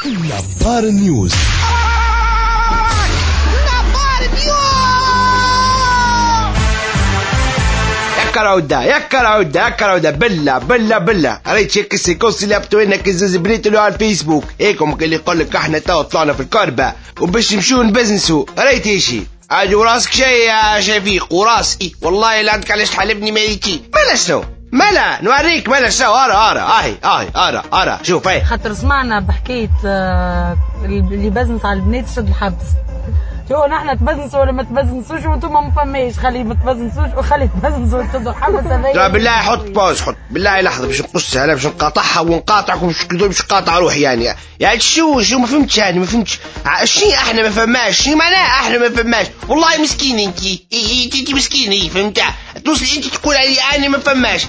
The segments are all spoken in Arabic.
نبار نيوز. يكر عودة بالله ريت شيك السيكونس اللي هبطوا لنا كزاز بنيتو على الفيسبوك هيكم اللي يقول لك احنا تو طلعنا في الكربة وباش نمشيو نبزنسو ريت ايشي عادي وراسك شي يا شفيق وراسي والله لا عندك علاش تحلبني ميتي مالا شنو مالا نوريك مالا شنو ارى شوف هاي خاطر سمعنا بحكاية اللي بزنس على البنات شد الحبس شو نحن تبزنسوا ولا ما تبزنسوش وانتم ما فماش خلي ما تبزنسوش وخلي تبزنسوا وتشدوا الحبس هذايا. لا بالله حط باوز حط بالله لحظه باش نقصها لا باش نقاطعها ونقاطعكم باش نقاطع روحي يعني شو ما فهمتش يعني ما فهمتش شنو احنا ما فهماش شنو معناه احنا ما فهماش والله مسكين انت مسكين فهمتها توصل انت تقول علي انا ما فهماش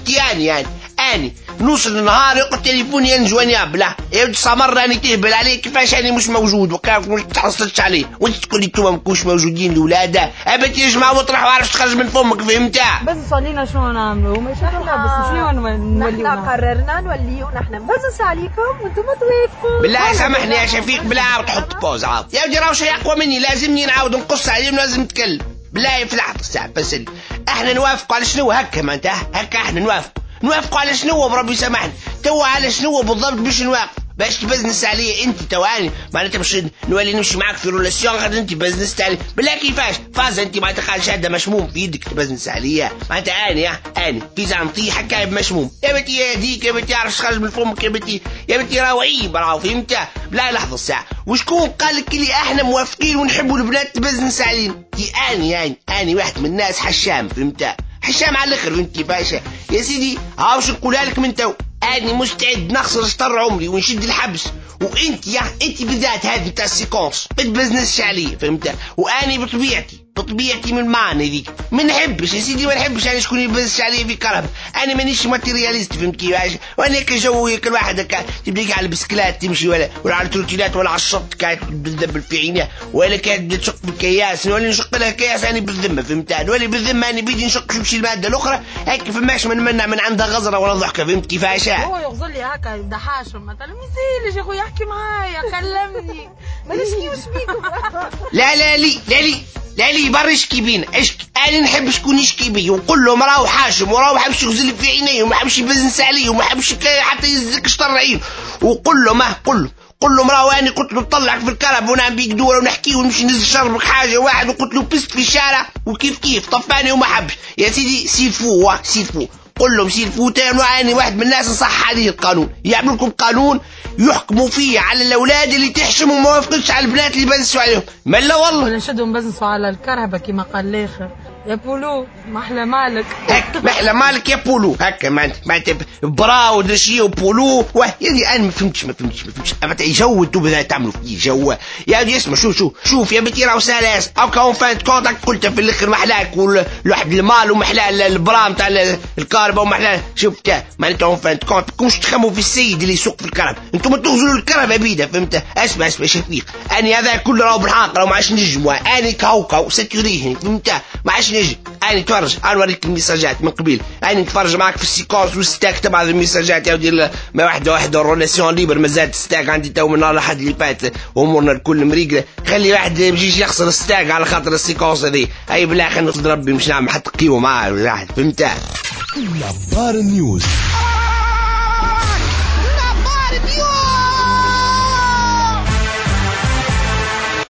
اني نوصل النهار يقعد تليفوني ينجواني بلا يا سمر راني تهبل عليه كيفاش انا مش موجود وكان ما تحصلتش عليه وانت تقول لي انتم ماكوش موجودين الاولاد ابد يا جماعه واطرح وعرفت تخرج من فمك فهمتها بس صلينا شنو نعملوا ما شاء الله بس شنو نوليو نحن قررنا نوليو نحن نبزنس عليكم وانتم توافقوا بالله سامحني يا شفيق بالله عاود تحط بوز عاود يا ودي راهو شيء اقوى مني لازمني نعاود نقص عليهم لازم نتكلم بالله في لحظه الساعه بس احنا نوافقوا على شنو هكا ما انت هكا احنا نوافقوا على شنو بربي سامحني تو على شنو بالضبط باش نوافق باش تبزنس عليا انت تواني معناتها باش نولي نمشي معاك في رولاسيون غير انت بزنس علي بالله كيفاش فاز انت معناتها خالد شهاده مشموم في يدك تبزنس عليا معناتها اني فيزا نطيح هكا بمشموم يا بنتي يا هذيك يا بنتي عرفش تخرج من فمك يا بنتي راهو عيب راهو فهمتها بالله لحظه الساعه وشكون قال لك اللي احنا موافقين ونحبوا البنات تبزنس علينا اني واحد من الناس حشام فهمتها حشام على الاخر فهمت كيفاش يا سيدي هاوش نقولها لك من تو اني مستعد نخسر شطر عمري ونشد الحبس وانت انت بالذات هذه نتاع السيكونس ما تبزنسش عليه فهمت واني بطبيعتي من المعنى ذيك ما نحبش يا سيدي ما نحبش انا شكون يبزنس عليه في كرب انا مانيش ماتيرياليست فهمت كيفاش وانا كجو كل واحد هكا تبديك على البسكلات تمشي ولا على التروتينات ولا على الشط قاعد بالذب في عينيها ولا كانت تشق بالكياس ولا نشق لها كياس انا بالذمه فهمت ولا بالذمه انا بيدي نشق شو الماده الاخرى هيك فماش من عندها غزره ولا ضحكه فهمت كيفاش هو يغزل لي هكا يبدا حاشم مثلا ميزيلش يا اخويا يحكي معايا كلمني ماليش كيف بيكم لا لي برشكي بينا اشكي انا نحب شكون يشكي بي ونقول له راهو حاشم وراهو ما حبش يغزل في عينيه وما حبش يبزنس عليه وما حبش حتى يزك شطر عين وقول له قل له راهو انا قلت له نطلعك في الكرب ونعم بيك دوره ونحكي ونمشي ننزل نشربك حاجه واحد وقلت له بست في الشارع وكيف طفاني وما حبش يا سيدي سيفو قل لهم سيفو تاني وعاني واحد من الناس نصح عليه القانون يعملوا لكم قانون يحكموا فيه على الاولاد اللي تحشموا وما وافقتش على البنات اللي بزنسوا عليهم ملا والله ولا نشدهم بزنسوا على الكرهبه كما قال الاخر يا بولو محلى مالك هك محلى مالك يا بولو هكا ما انت براو دشي وبولو يعني انا ما فهمتش ابدا جو انتم بدها تعملوا فيه جو يا ودي اسمع شوف يا بنتي راهو سالاس او كون فانت كونتاكت قلت في الاخر محلاك والواحد المال ومحلى البرام تاع الكهرباء ومحلى شفت معناتها فانت كونت كونش تخموا في السيد اللي يسوق في الكرب انتم تغزلوا الكرب بيده فهمت اسمع شفيق اني هذا كله راهو بالحق راهو ما عادش نجم اني كاوكاو سكيوريه فهمت ما عادش نجم اني تفرج انا نوريك الميساجات من قبيل اني نتفرج معك في السيكونس والستاك تبع الميساجات يا ودي ما واحد رولاسيون ليبر مازال ستاك عندي تو من الاحد اللي فات وامورنا الكل مريقله خلي واحد يجيش يخسر الستاك على خاطر السيكونس هذه اي بالله خلينا نصد ربي مش نعمل حتى قيمه معاه واحد فهمت نبار نيوز.